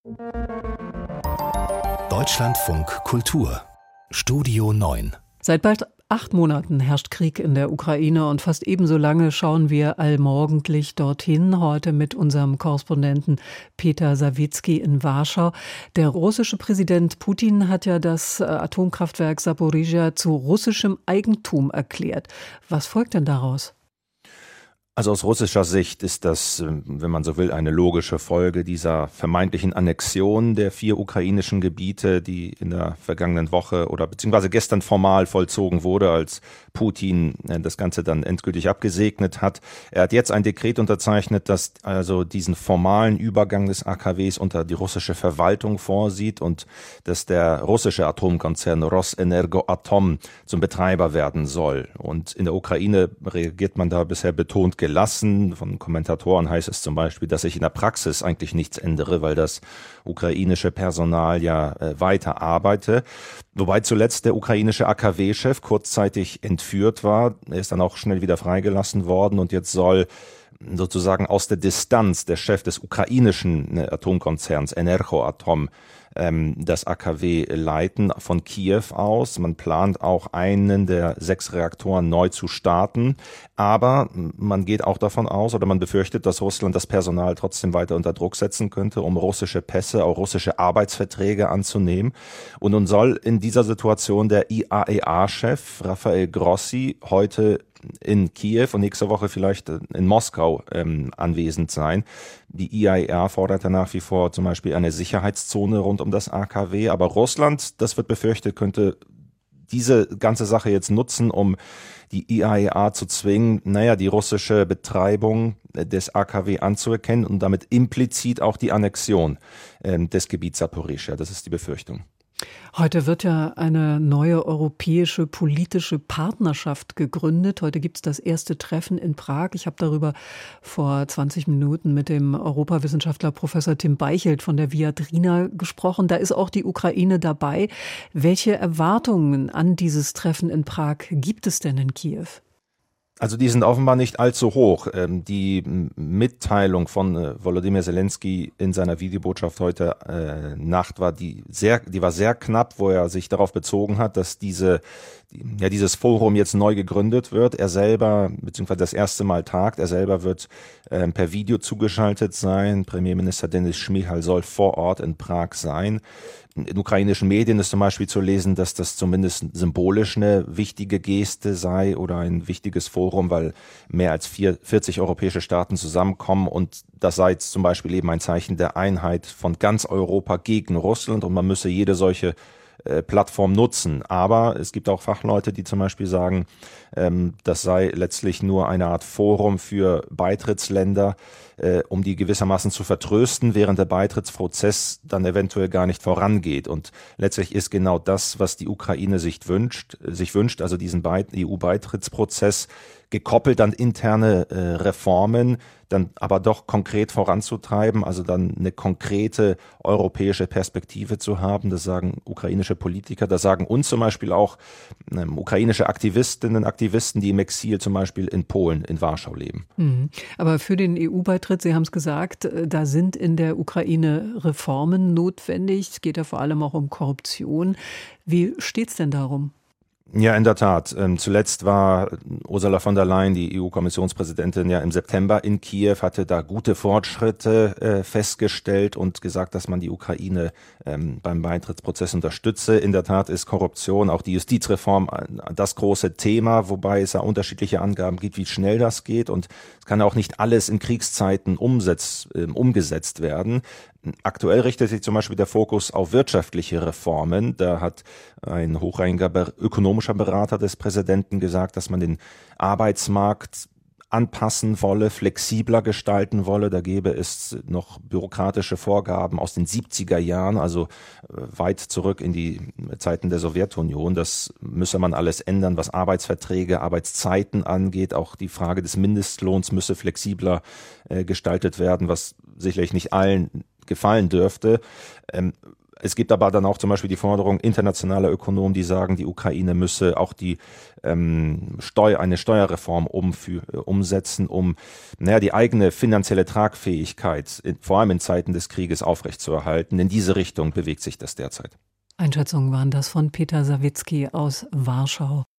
Deutschlandfunk Kultur Studio 9. Seit bald 8 Monaten herrscht Krieg in der Ukraine und fast ebenso lange schauen wir allmorgendlich dorthin. Heute mit unserem Korrespondenten Peter Sawicki in Warschau. Der russische Präsident Putin hat ja das Atomkraftwerk Saporischschja zu russischem Eigentum erklärt. Was folgt denn daraus? Also aus russischer Sicht ist das, wenn man so will, eine logische Folge dieser vermeintlichen Annexion der 4 ukrainischen Gebiete, die in der vergangenen Woche oder beziehungsweise gestern formal vollzogen wurde, als Putin das Ganze dann endgültig abgesegnet hat. Er hat jetzt ein Dekret unterzeichnet, das also diesen formalen Übergang des AKWs unter die russische Verwaltung vorsieht und dass der russische Atomkonzern Rosenergoatom zum Betreiber werden soll. Und in der Ukraine reagiert man da bisher betont gelassen. Von Kommentatoren heißt es zum Beispiel, dass sich in der Praxis eigentlich nichts ändere, weil das ukrainische Personal ja weiter arbeite. Wobei zuletzt der ukrainische AKW-Chef kurzzeitig entführt war. Er ist dann auch schnell wieder freigelassen worden und jetzt soll sozusagen aus der Distanz der Chef des ukrainischen Atomkonzerns Energoatom das AKW leiten von Kiew aus. Man plant auch einen der 6 Reaktoren neu zu starten. Aber man geht auch davon aus oder man befürchtet, dass Russland das Personal trotzdem weiter unter Druck setzen könnte, um russische Pässe, auch russische Arbeitsverträge anzunehmen. Und nun soll in dieser Situation der IAEA-Chef Rafael Grossi heute in Kiew und nächste Woche vielleicht in Moskau anwesend sein. Die IAEA fordert ja nach wie vor zum Beispiel eine Sicherheitszone rund um das AKW, aber Russland, das wird befürchtet, könnte diese ganze Sache jetzt nutzen, um die IAEA zu zwingen, die russische Betreibung des AKW anzuerkennen und damit implizit auch die Annexion des Gebiets Saporischschja. Das ist die Befürchtung. Heute wird ja eine neue europäische politische Partnerschaft gegründet. Heute gibt es das erste Treffen in Prag. Ich habe darüber vor 20 Minuten mit dem Europawissenschaftler Professor Tim Beichelt von der Viadrina gesprochen. Da ist auch die Ukraine dabei. Welche Erwartungen an dieses Treffen in Prag gibt es denn in Kiew? Also die sind offenbar nicht allzu hoch. Die Mitteilung von Volodymyr Zelensky in seiner Videobotschaft heute Nacht war die war sehr knapp, wo er sich darauf bezogen hat, dass dieses Forum jetzt neu gegründet wird. Er selber, beziehungsweise das erste Mal tagt, er selber wird per Video zugeschaltet sein. Premierminister Denis Šmyhal soll vor Ort in Prag sein. In ukrainischen Medien ist zum Beispiel zu lesen, dass das zumindest symbolisch eine wichtige Geste sei oder ein wichtiges Forum, weil mehr als 40 europäische Staaten zusammenkommen und das sei jetzt zum Beispiel eben ein Zeichen der Einheit von ganz Europa gegen Russland und man müsse jede solche Plattform nutzen. Aber es gibt auch Fachleute, die zum Beispiel sagen, das sei letztlich nur eine Art Forum für Beitrittsländer, um die gewissermaßen zu vertrösten, während der Beitrittsprozess dann eventuell gar nicht vorangeht. Und letztlich ist genau das, was die Ukraine sich wünscht, also diesen EU-Beitrittsprozess gekoppelt an interne Reformen, dann aber doch konkret voranzutreiben, also dann eine konkrete europäische Perspektive zu haben. Das sagen ukrainische Politiker, das sagen uns zum Beispiel auch ukrainische Aktivistinnen, Aktivisten, die im Exil zum Beispiel in Polen, in Warschau leben. Aber für den EU-Beitritt, Sie haben es gesagt, da sind in der Ukraine Reformen notwendig. Es geht ja vor allem auch um Korruption. Wie steht es denn darum? Ja, in der Tat. Zuletzt war Ursula von der Leyen, die EU-Kommissionspräsidentin, ja im September in Kiew, hatte da gute Fortschritte festgestellt und gesagt, dass man die Ukraine beim Beitrittsprozess unterstütze. In der Tat ist Korruption, auch die Justizreform, das große Thema, wobei es ja unterschiedliche Angaben gibt, wie schnell das geht. Und es kann auch nicht alles in Kriegszeiten umgesetzt werden. Aktuell richtet sich zum Beispiel der Fokus auf wirtschaftliche Reformen. Da hat ein hochrangiger ökonomischer Berater des Präsidenten gesagt, dass man den Arbeitsmarkt anpassen wolle, flexibler gestalten wolle. Da gäbe es noch bürokratische Vorgaben aus den 70er Jahren, also weit zurück in die Zeiten der Sowjetunion. Das müsse man alles ändern, was Arbeitsverträge, Arbeitszeiten angeht. Auch die Frage des Mindestlohns müsse flexibler gestaltet werden, was sicherlich nicht allen gefallen dürfte. Es gibt aber dann auch zum Beispiel die Forderung internationaler Ökonomen, die sagen, die Ukraine müsse auch eine Steuerreform umsetzen, um die eigene finanzielle Tragfähigkeit, vor allem in Zeiten des Krieges, aufrechtzuerhalten. In diese Richtung bewegt sich das derzeit. Einschätzungen waren das von Peter Sawicki aus Warschau.